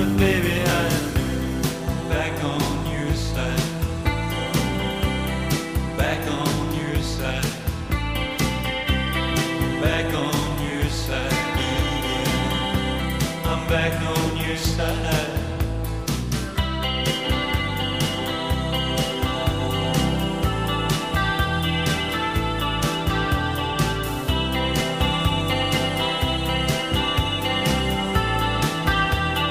but baby, I'm back on your side. Back on your side. Back on your side. I'm back on your side.